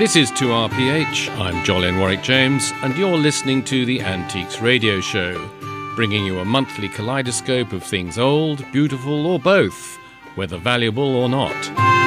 This is 2RPH. I'm Jolyon Warwick-James, and you're listening to the Antiques Radio Show, bringing you a monthly kaleidoscope of things old, beautiful, or both, whether valuable or not.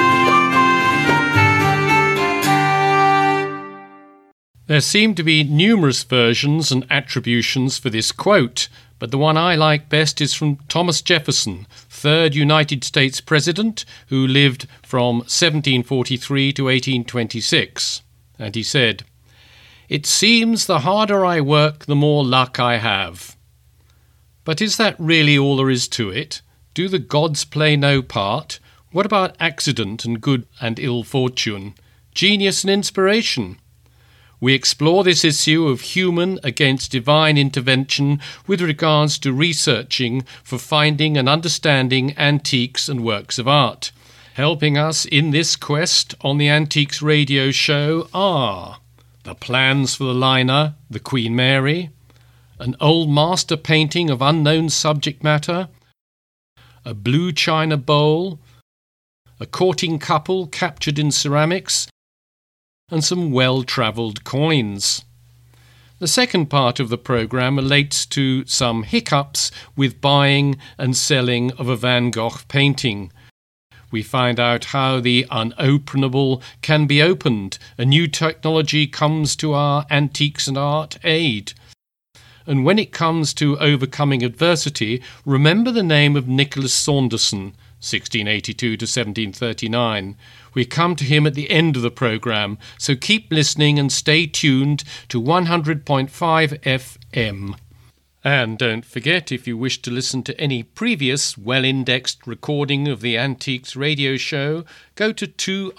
There seem to be numerous versions and attributions for this quote, but the one I like best is from Thomas Jefferson, 3rd United States President, who lived from 1743 to 1826. And he said, "It seems the harder I work, the more luck I have." But is that really all there is to it? Do the gods play no part? What about accident and good and ill fortune? Genius and inspiration? We explore this issue of human against divine intervention with regards to researching for finding and understanding antiques and works of art. Helping us in this quest on the Antiques Radio Show are the plans for the liner, the Queen Mary, an old master painting of unknown subject matter, a blue china bowl, a courting couple captured in ceramics, and some well-travelled coins. The second part of the programme relates to some hiccups with buying and selling of a Van Gogh painting. We find out how the unopenable can be opened. A new technology comes to our antiques and art aid. And when it comes to overcoming adversity, remember the name of Nicholas Saunderson, 1682 to 1739. We come to him at the end of the programme, so keep listening and stay tuned to 100.5 FM. And don't forget, if you wish to listen to any previous well-indexed recording of the Antiques Radio Show, go to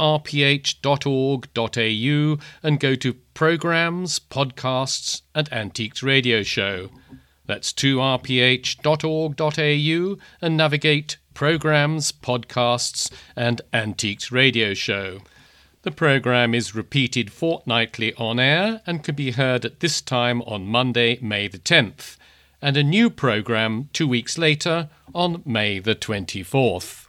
2rph.org.au and go to Programmes, Podcasts and Antiques Radio Show. That's 2rph.org.au and navigate Programmes, Podcasts and Antiques Radio Show. The programme is repeated fortnightly on air and can be heard at this time on Monday, May the 10th, and a new programme 2 weeks later on May the 24th.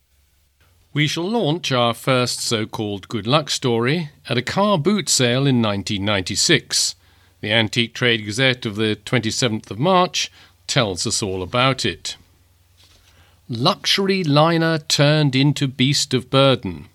We shall launch our first so-called good luck story at a car boot sale in 1996. The Antique Trade Gazette of the 27th of March tells us all about it. Luxury liner turned into beast of burden.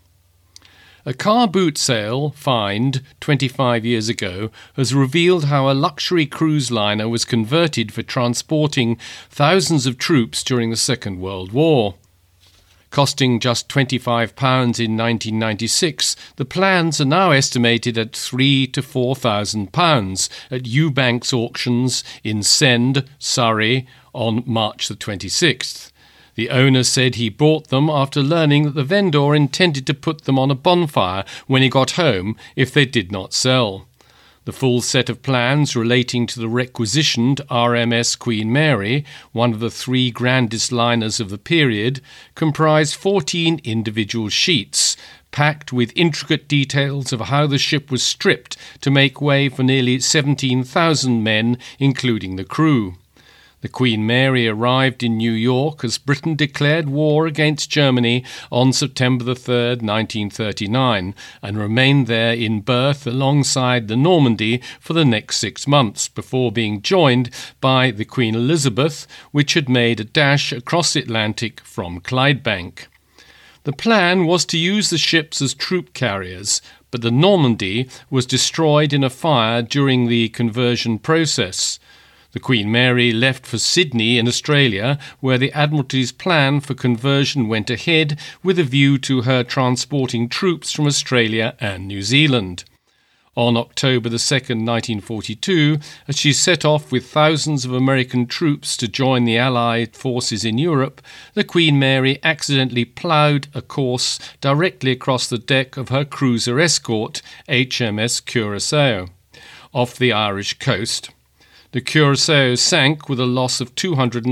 A car boot sale find 25 years ago has revealed how a luxury cruise liner was converted for transporting thousands of troops during the Second World War. Costing just £25 in 1996, the plans are now estimated at £3,000 to £4,000 at Eubanks auctions in Send, Surrey, on March the 26th. The owner said he bought them after learning that the vendor intended to put them on a bonfire when he got home if they did not sell. The full set of plans relating to the requisitioned RMS Queen Mary, one of the three grandest liners of the period, comprised 14 individual sheets, packed with intricate details of how the ship was stripped to make way for nearly 17,000 men, including the crew. The Queen Mary arrived in New York as Britain declared war against Germany on September the 3rd, 1939, and remained there in berth alongside the Normandy for the next 6 months before being joined by the Queen Elizabeth, which had made a dash across the Atlantic from Clydebank. The plan was to use the ships as troop carriers, but the Normandy was destroyed in a fire during the conversion process. The Queen Mary left for Sydney in Australia, where the Admiralty's plan for conversion went ahead with a view to her transporting troops from Australia and New Zealand. On October the 2nd, 1942, as she set off with thousands of American troops to join the Allied forces in Europe, the Queen Mary accidentally ploughed a course directly across the deck of her cruiser escort, HMS Curaçao, off the Irish coast. The Curaçao sank with a loss of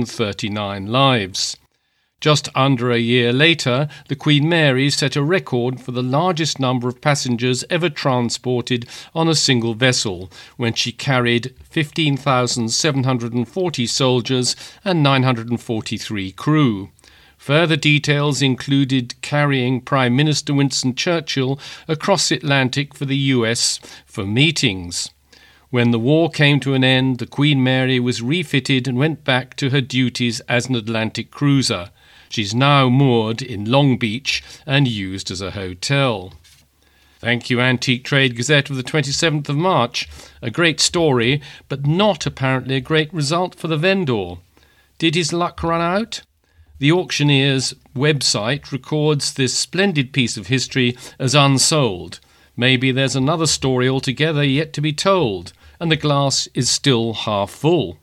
239 lives. Just under a year later, the Queen Mary set a record for the largest number of passengers ever transported on a single vessel, when she carried 15,740 soldiers and 943 crew. Further details included carrying Prime Minister Winston Churchill across the Atlantic for the US for meetings. When the war came to an end, the Queen Mary was refitted and went back to her duties as an Atlantic cruiser. She's now moored in Long Beach and used as a hotel. Thank you, Antique Trade Gazette of the 27th of March. A great story, but not apparently a great result for the vendor. Did his luck run out? The auctioneer's website records this splendid piece of history as unsold. Maybe there's another story altogether yet to be told, and the glass is still half full.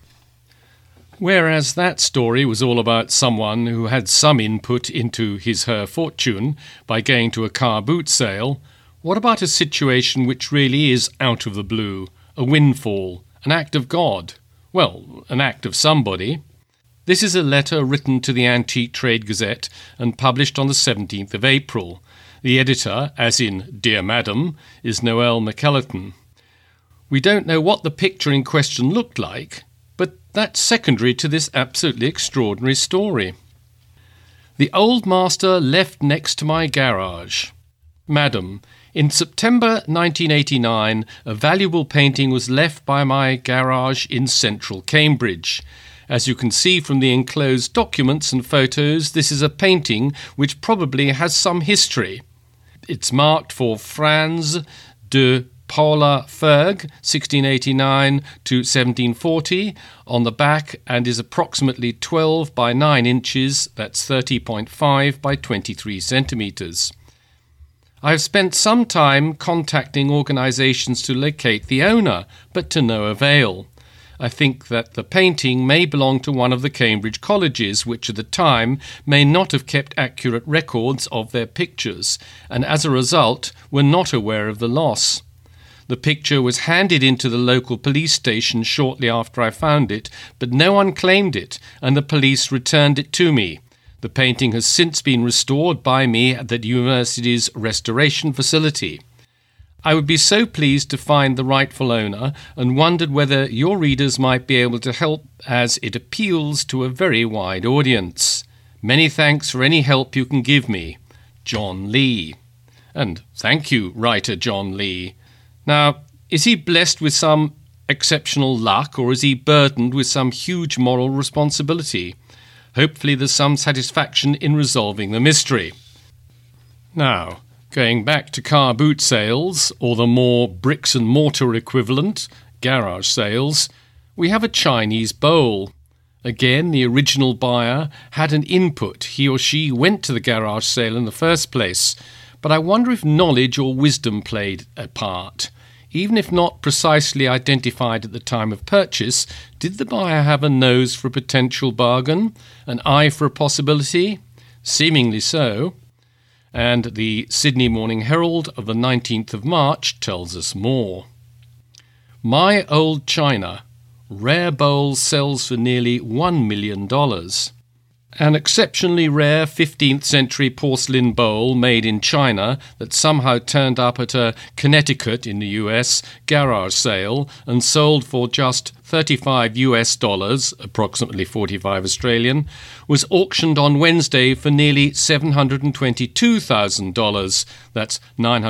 Whereas that story was all about someone who had some input into his/her fortune by going to a car boot sale, what about a situation which really is out of the blue, a windfall, an act of God? Well, an act of somebody. This is a letter written to the Antique Trade Gazette and published on the 17th of April. The editor, as in Dear Madam, is Noel McKellarton. We don't know what the picture in question looked like, but that's secondary to this absolutely extraordinary story. The old master left next to my garage. Madam, in September 1989, a valuable painting was left by my garage in central Cambridge. As you can see from the enclosed documents and photos, this is a painting which probably has some history. It's marked for Franz de Paula Ferg, 1689 to 1740, on the back, and is approximately 12 by 9 inches, that's 30.5 by 23 centimetres. I have spent some time contacting organisations to locate the owner, but to no avail. I think that the painting may belong to one of the Cambridge colleges, which at the time may not have kept accurate records of their pictures, and as a result were not aware of the loss. The picture was handed into the local police station shortly after I found it, but no one claimed it, and the police returned it to me. The painting has since been restored by me at the university's restoration facility. I would be so pleased to find the rightful owner and wondered whether your readers might be able to help, as it appeals to a very wide audience. Many thanks for any help you can give me. John Lee. And thank you, writer John Lee. Now, is he blessed with some exceptional luck, or is he burdened with some huge moral responsibility? Hopefully there's some satisfaction in resolving the mystery. Now, going back to car boot sales, or the more bricks and mortar equivalent, garage sales, we have a Chinese bowl. Again, the original buyer had an input. He or she went to the garage sale in the first place, but I wonder if knowledge or wisdom played a part. Even if not precisely identified at the time of purchase, did the buyer have a nose for a potential bargain, an eye for a possibility? Seemingly so. And the Sydney Morning Herald of the 19th of March tells us more. My Old China. Rare bowl sells for nearly $1 million. An exceptionally rare 15th century porcelain bowl made in China that somehow turned up at a Connecticut in the US garage sale and sold for just $35, approximately 45 Australian, was auctioned on Wednesday for nearly $722,000, that's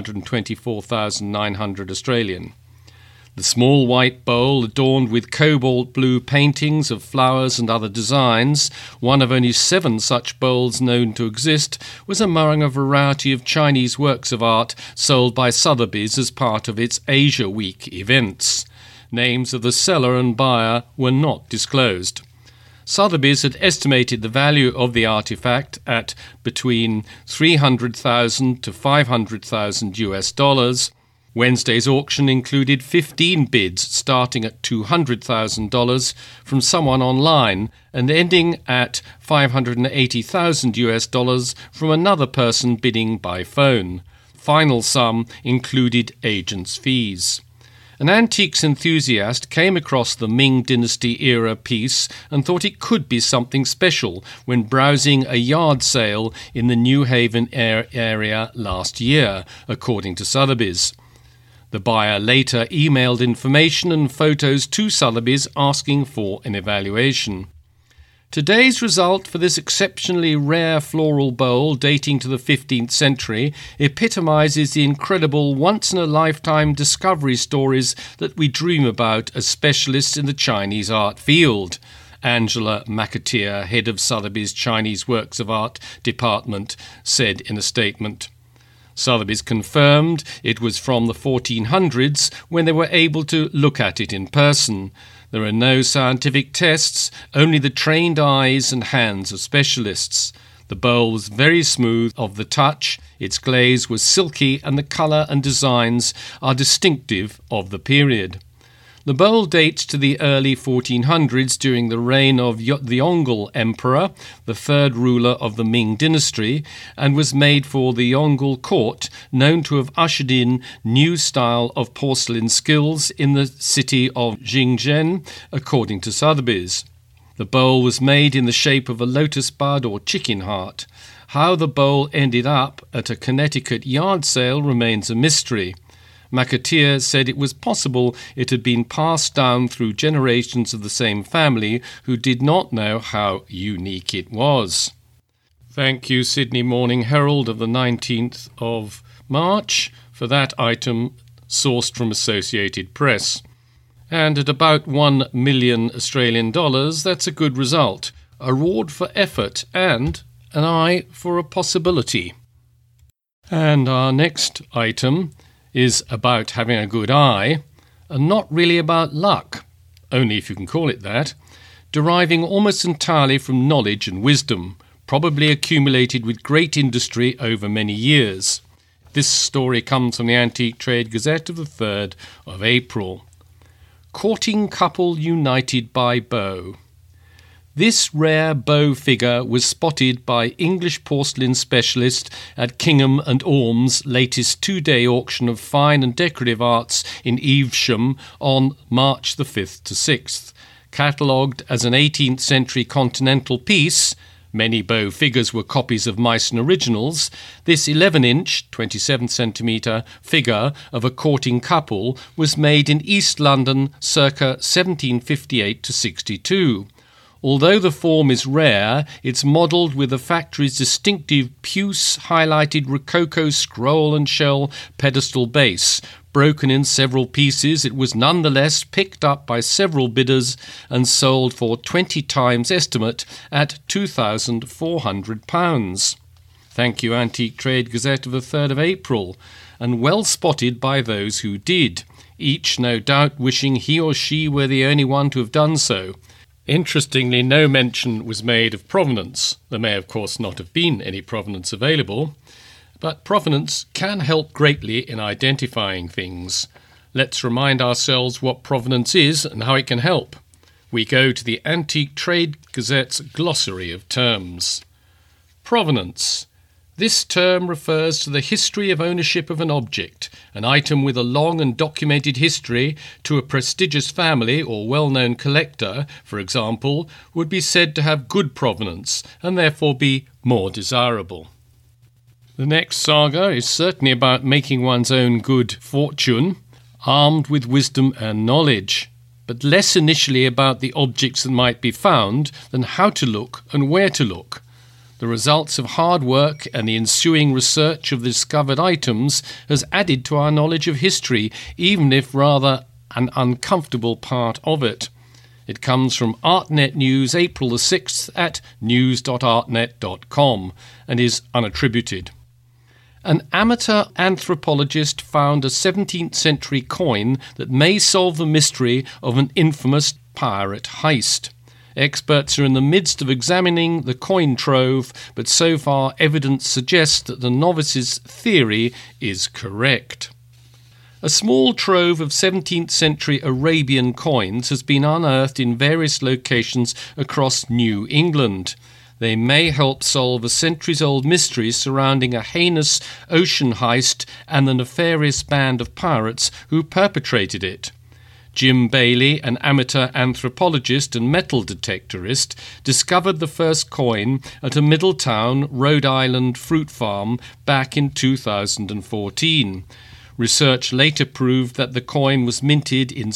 924,900 Australian. The small white bowl, adorned with cobalt blue paintings of flowers and other designs, one of only 7 such bowls known to exist, was among a variety of Chinese works of art sold by Sotheby's as part of its Asia Week events. Names of the seller and buyer were not disclosed. Sotheby's had estimated the value of the artifact at between $300,000 to $500,000. Wednesday's auction included 15 bids starting at $200,000 from someone online and ending at $580,000 from another person bidding by phone. Final sum included agents' fees. An antiques enthusiast came across the Ming Dynasty era piece and thought it could be something special when browsing a yard sale in the New Haven area last year, according to Sotheby's. The buyer later emailed information and photos to Sotheby's asking for an evaluation. Today's result for this exceptionally rare floral bowl dating to the 15th century epitomises the incredible once-in-a-lifetime discovery stories that we dream about as specialists in the Chinese art field. Angela McAteer, head of Sotheby's Chinese Works of Art department, said in a statement. Sotheby's confirmed it was from the 1400s when they were able to look at it in person. There are no scientific tests, only the trained eyes and hands of specialists. The bowl was very smooth of the touch, its glaze was silky, and the colour and designs are distinctive of the period. The bowl dates to the early 1400s during the reign of the Yongle Emperor, the third ruler of the Ming dynasty, and was made for the Yongle court, known to have ushered in new style of porcelain skills in the city of Jingzhen, according to Sotheby's. The bowl was made in the shape of a lotus bud or chicken heart. How the bowl ended up at a Connecticut yard sale remains a mystery. McAteer said it was possible it had been passed down through generations of the same family who did not know how unique it was. Thank you, Sydney Morning Herald of the 19th of March, for that item sourced from Associated Press. And at about 1 million Australian dollars, that's a good result. A reward for effort and an eye for a possibility. And our next item is about having a good eye, and not really about luck, only if you can call it that, deriving almost entirely from knowledge and wisdom, probably accumulated with great industry over many years. This story comes from the Antique Trade Gazette of the 3rd of April. Courting couple united by bow. This rare bow figure was spotted by English porcelain specialist at Kingham and Orme's latest two-day auction of fine and decorative arts in Evesham on March the 5th to 6th. Catalogued as an 18th century continental piece, many bow figures were copies of Meissen originals, this 11-inch, 27-centimetre figure of a courting couple was made in East London circa 1758 to 62. Although the form is rare, it's modelled with the factory's distinctive puce-highlighted rococo scroll and shell pedestal base. Broken in several pieces, it was nonetheless picked up by several bidders and sold for 20 times estimate at £2,400. Thank you, Antique Trade Gazette of the 3rd of April, and well spotted by those who did, each no doubt wishing he or she were the only one to have done so. Interestingly, no mention was made of provenance. There may, of course, not have been any provenance available, but provenance can help greatly in identifying things. Let's remind ourselves what provenance is and how it can help. We go to the Antique Trade Gazette's glossary of terms. Provenance. This term refers to the history of ownership of an object, an item with a long and documented history to a prestigious family or well-known collector, for example, would be said to have good provenance and therefore be more desirable. The next saga is certainly about making one's own good fortune, armed with wisdom and knowledge, but less initially about the objects that might be found than how to look and where to look. The results of hard work and the ensuing research of the discovered items has added to our knowledge of history, even if rather an uncomfortable part of it. It comes from ArtNet News, April the 6th at news.artnet.com and is unattributed. An amateur anthropologist found a 17th century coin that may solve the mystery of an infamous pirate heist. Experts are in the midst of examining the coin trove, but so far evidence suggests that the novice's theory is correct. A small trove of 17th century Arabian coins has been unearthed in various locations across New England. They may help solve a centuries-old mystery surrounding a heinous ocean heist and the nefarious band of pirates who perpetrated it. Jim Bailey, an amateur anthropologist and metal detectorist, discovered the first coin at a Middletown, Rhode Island fruit farm back in 2014. Research later proved that the coin was minted in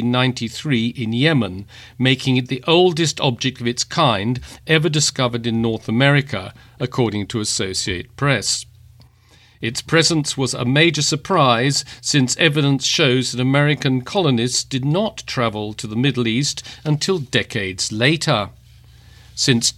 1693 in Yemen, making it the oldest object of its kind ever discovered in North America, according to Associated Press. Its presence was a major surprise, since evidence shows that American colonists did not travel to the Middle East until decades later. Since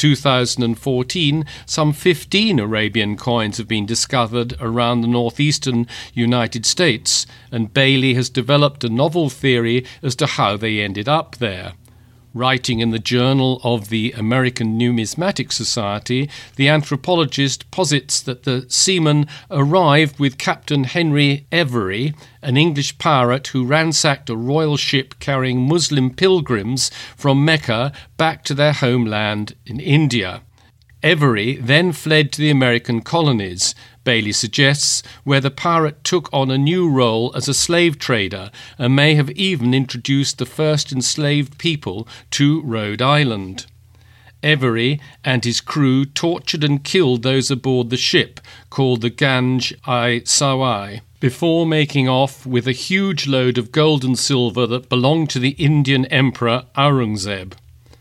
2014, some 15 Arabian coins have been discovered around the northeastern United States, and Bailey has developed a novel theory as to how they ended up there. Writing in the Journal of the American Numismatic Society, the anthropologist posits that the seamen arrived with Captain Henry Every, an English pirate who ransacked a royal ship carrying Muslim pilgrims from Mecca back to their homeland in India. Every then fled to the American colonies, Bailey suggests, where the pirate took on a new role as a slave trader and may have even introduced the first enslaved people to Rhode Island. Every and his crew tortured and killed those aboard the ship, called the Ganj-i-Sawai, before making off with a huge load of gold and silver that belonged to the Indian Emperor Aurangzeb.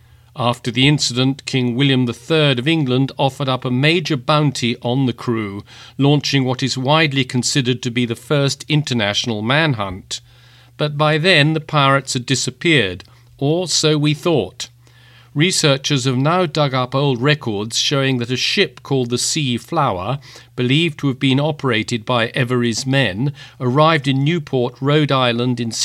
After the incident, King William III of England offered up a major bounty on the crew, launching what is widely considered to be the first international manhunt. But by then the pirates had disappeared, or so we thought. Researchers have now dug up old records showing that a ship called the Sea Flower, believed to have been operated by Every's men, arrived in Newport, Rhode Island in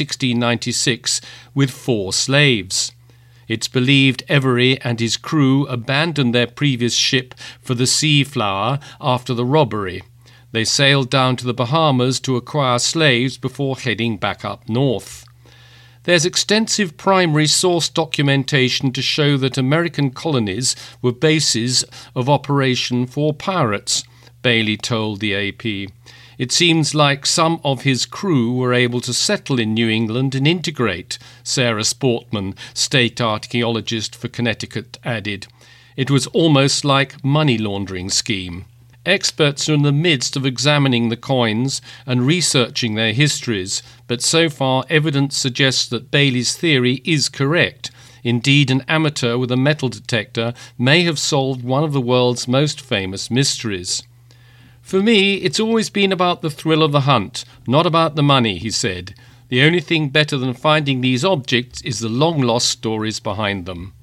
1696 with 4 slaves. It's believed Every and his crew abandoned their previous ship for the Sea Flower after the robbery. They sailed down to the Bahamas to acquire slaves before heading back up north. There's extensive primary source documentation to show that American colonies were bases of operation for pirates, Bailey told the AP. It seems like some of his crew were able to settle in New England and integrate, Sarah Sportman, state archaeologist for Connecticut, added. It was almost like money laundering scheme. Experts are in the midst of examining the coins and researching their histories, but so far evidence suggests that Bailey's theory is correct. Indeed, an amateur with a metal detector may have solved one of the world's most famous mysteries. For me, it's always been about the thrill of the hunt, not about the money, he said. The only thing better than finding these objects is the long-lost stories behind them.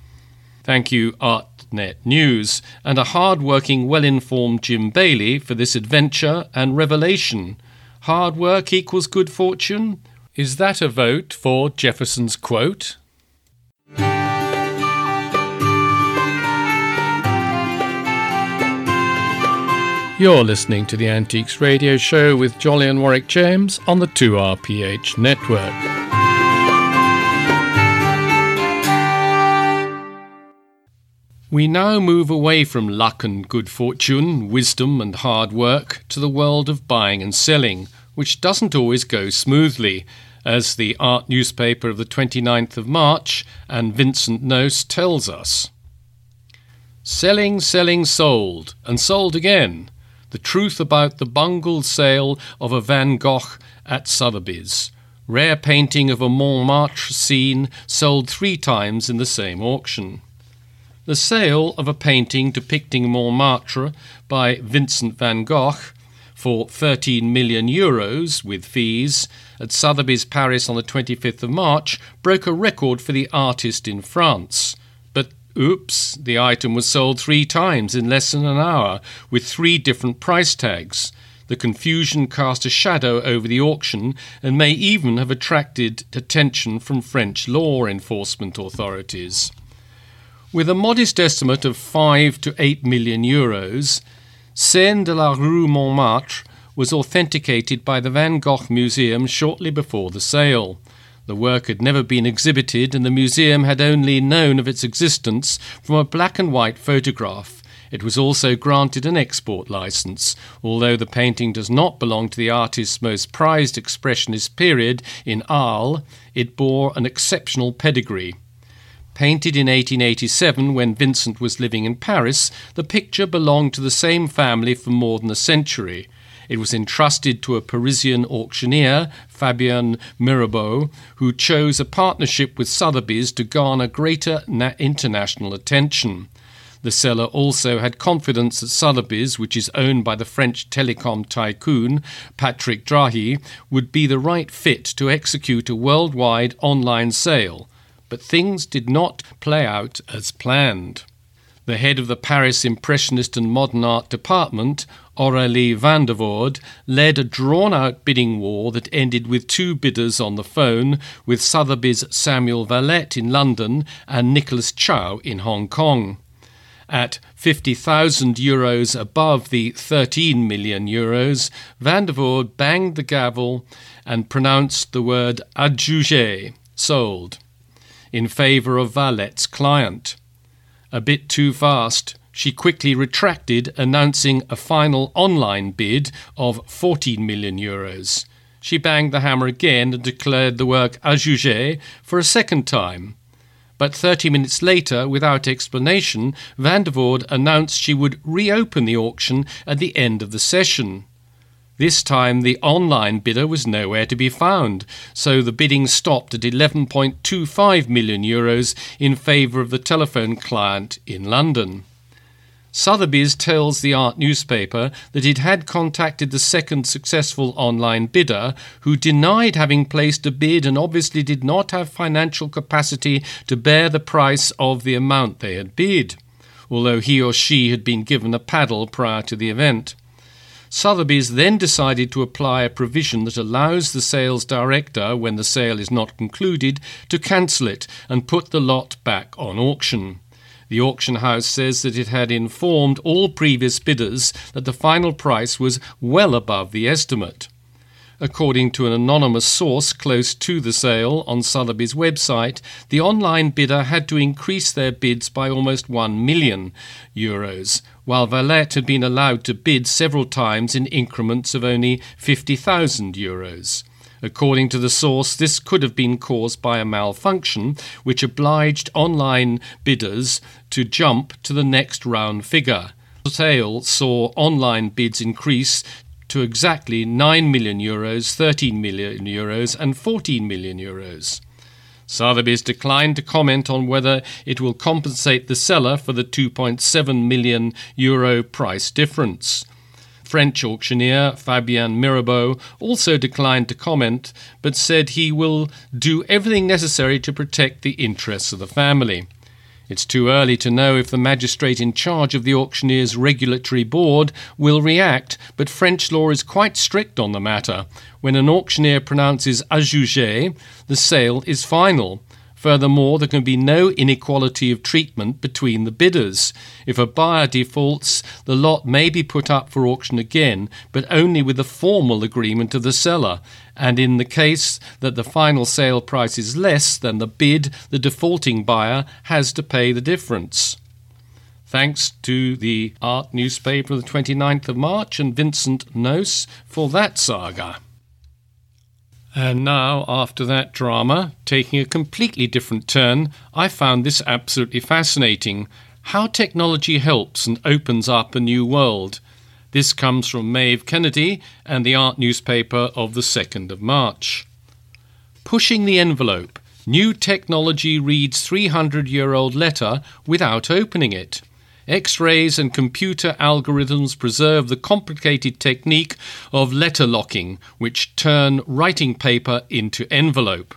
Thank you, ArtNet News, and a hard-working, well-informed Jim Bailey for this adventure and revelation. Hard work equals good fortune? Is that a vote for Jefferson's quote? You're listening to the Antiques Radio Show with Jolly and Warwick James on the 2RPH network. We now move away from luck and good fortune, wisdom and hard work, to the world of buying and selling, which doesn't always go smoothly, as the art newspaper of the 29th of March and Vincent Noce tells us. Selling, selling, sold, and sold again. The truth about the bungled sale of a Van Gogh at Sotheby's. Rare painting of a Montmartre scene sold 3 times in the same auction. The sale of a painting depicting Montmartre by Vincent van Gogh for €13 million with fees at Sotheby's Paris on the 25th of March broke a record for the artist in France. But oops, the item was sold 3 times in less than an hour, with 3 different price tags. The confusion cast a shadow over the auction and may even have attracted attention from French law enforcement authorities. With a modest estimate of €5 to €8 million, Scène de la Rue Montmartre was authenticated by the Van Gogh Museum shortly before the sale. The work had never been exhibited, and the museum had only known of its existence from a black and white photograph. It was also granted an export license. Although the painting does not belong to the artist's most prized expressionist period in Arles, it bore an exceptional pedigree. Painted in 1887 when Vincent was living in Paris, the picture belonged to the same family for more than a century. It was entrusted to a Parisian auctioneer, Fabien Mirabeau, who chose a partnership with Sotheby's to garner greater international attention. The seller also had confidence that Sotheby's, which is owned by the French telecom tycoon Patrick Drahi, would be the right fit to execute a worldwide online sale. But things did not play out as planned. The head of the Paris Impressionist and Modern Art department, Aurélie van der Voorde, led a drawn-out bidding war that ended with two bidders on the phone, with Sotheby's Samuel Valette in London and Nicholas Chow in Hong Kong. At €50,000 above the €13 million, van der Voorde banged the gavel and pronounced the word adjugé, sold, in favour of Valette's client. A bit too fast, she quickly retracted, announcing a final online bid of €14 million. She banged the hammer again and declared the work adjugé for a second time. But 30 minutes later, without explanation, van der Voorde announced she would reopen the auction at the end of the session. This time the online bidder was nowhere to be found, so the bidding stopped at €11.25 million in favour of the telephone client in London. Sotheby's tells the art newspaper that it had contacted the second successful online bidder, who denied having placed a bid and obviously did not have financial capacity to bear the price of the amount they had bid, although he or she had been given a paddle prior to the event. Sotheby's then decided to apply a provision that allows the sales director, when the sale is not concluded, to cancel it and put the lot back on auction. The auction house says that it had informed all previous bidders that the final price was well above the estimate. According to an anonymous source close to the sale on Sotheby's website, the online bidder had to increase their bids by almost €1 million, while Valette had been allowed to bid several times in increments of only €50,000. According to the source, this could have been caused by a malfunction which obliged online bidders to jump to the next round figure. The sale saw online bids increase to exactly €9 million, €13 million and €14 million. Sotheby's declined to comment on whether it will compensate the seller for the €2.7 million price difference. French auctioneer Fabien Mirabeau also declined to comment, but said he will do everything necessary to protect the interests of the family. It's too early to know if the magistrate in charge of the auctioneer's regulatory board will react, but French law is quite strict on the matter. When an auctioneer pronounces adjugé, the sale is final. Furthermore, there can be no inequality of treatment between the bidders. If a buyer defaults, the lot may be put up for auction again, but only with the formal agreement of the seller. And in the case that the final sale price is less than the bid, the defaulting buyer has to pay the difference. Thanks to the art newspaper of the 29th of March and Vincent Noce for that saga. And now, after that drama, taking a completely different turn, I found this absolutely fascinating. How technology helps and opens up a new world. This comes from Maeve Kennedy and the art newspaper of the 2nd of March. Pushing the envelope. New technology reads 300-year-old letter without opening it. X-rays and computer algorithms preserve the complicated technique of letter locking, which turn writing paper into envelope.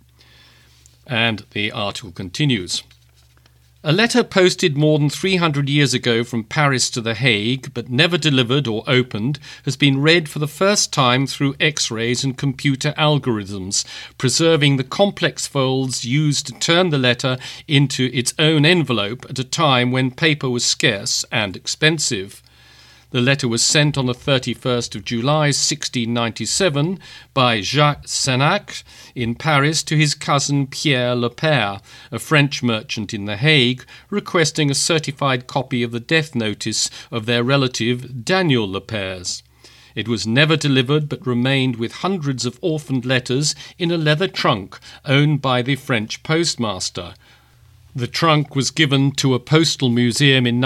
And the article continues. A letter posted more than 300 years ago from Paris to The Hague, but never delivered or opened, has been read for the first time through X-rays and computer algorithms, preserving the complex folds used to turn the letter into its own envelope at a time when paper was scarce and expensive. The letter was sent on the 31st of July 1697 by Jacques Senac in Paris to his cousin Pierre Lepere, a French merchant in The Hague, requesting a certified copy of the death notice of their relative Daniel Lepers. It was never delivered but remained with hundreds of orphaned letters in a leather trunk owned by the French postmaster. The trunk was given to a postal museum in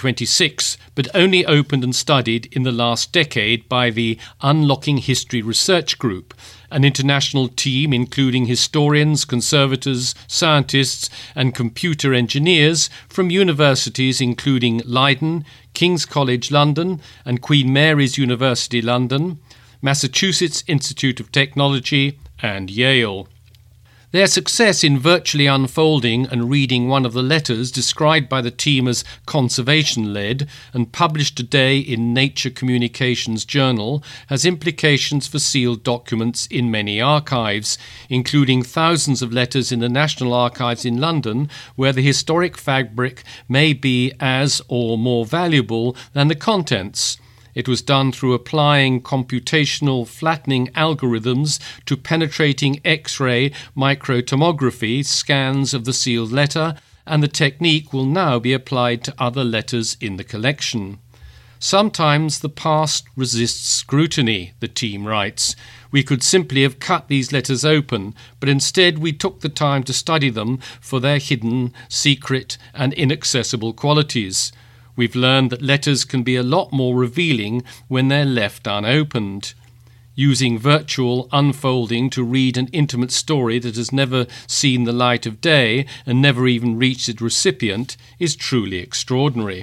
1926, but only opened and studied in the last decade by the Unlocking History Research Group, an international team including historians, conservators, scientists and computer engineers from universities including Leiden, King's College London and Queen Mary's University London, Massachusetts Institute of Technology and Yale. Their success in virtually unfolding and reading one of the letters described by the team as conservation-led and published today in Nature Communications Journal has implications for sealed documents in many archives, including thousands of letters in the National Archives in London, where the historic fabric may be as or more valuable than the contents. It was done through applying computational flattening algorithms to penetrating X-ray microtomography scans of the sealed letter, and the technique will now be applied to other letters in the collection. Sometimes the past resists scrutiny, the team writes. We could simply have cut these letters open, but instead we took the time to study them for their hidden, secret and inaccessible qualities. We've learned that letters can be a lot more revealing when they're left unopened. Using virtual unfolding to read an intimate story that has never seen the light of day and never even reached its recipient is truly extraordinary.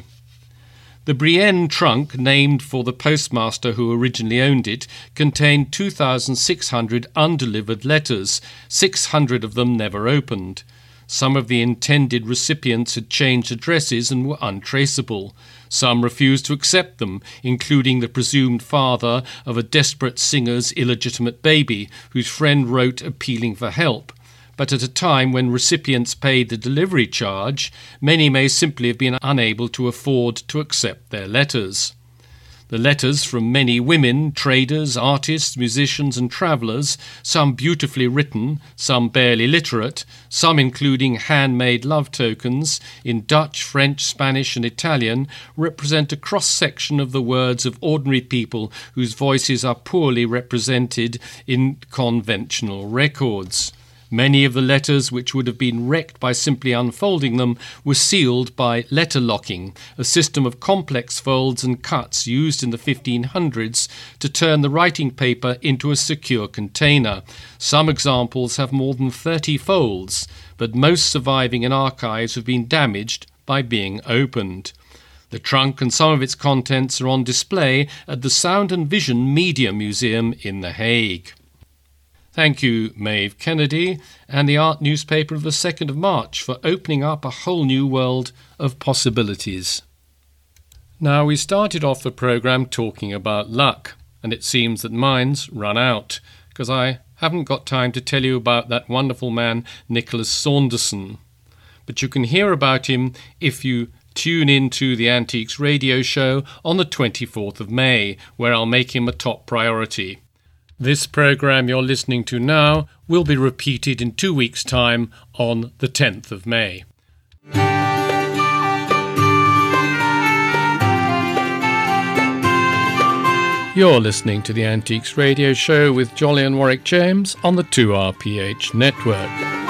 The Brienne trunk, named for the postmaster who originally owned it, contained 2,600 undelivered letters, 600 of them never opened. Some of the intended recipients had changed addresses and were untraceable. Some refused to accept them, including the presumed father of a desperate singer's illegitimate baby, whose friend wrote appealing for help. But at a time when recipients paid the delivery charge, many may simply have been unable to afford to accept their letters. The letters from many women, traders, artists, musicians and travellers, some beautifully written, some barely literate, some including handmade love tokens in Dutch, French, Spanish and Italian, represent a cross-section of the words of ordinary people whose voices are poorly represented in conventional records. Many of the letters which would have been wrecked by simply unfolding them were sealed by letter locking, a system of complex folds and cuts used in the 1500s to turn the writing paper into a secure container. Some examples have more than 30 folds, but most surviving in archives have been damaged by being opened. The trunk and some of its contents are on display at the Sound and Vision Media Museum in The Hague. Thank you, Maeve Kennedy, and the Art newspaper of the 2nd of March for opening up a whole new world of possibilities. Now, we started off the programme talking about luck, and it seems that mine's run out, because I haven't got time to tell you about that wonderful man, Nicholas Saunderson. But you can hear about him if you tune in to the Antiques radio show on the 24th of May, where I'll make him a top priority. This programme you're listening to now will be repeated in 2 weeks' time on the 10th of May. You're listening to the Antiques Radio Show with Jolly and Warwick James on the 2RPH network.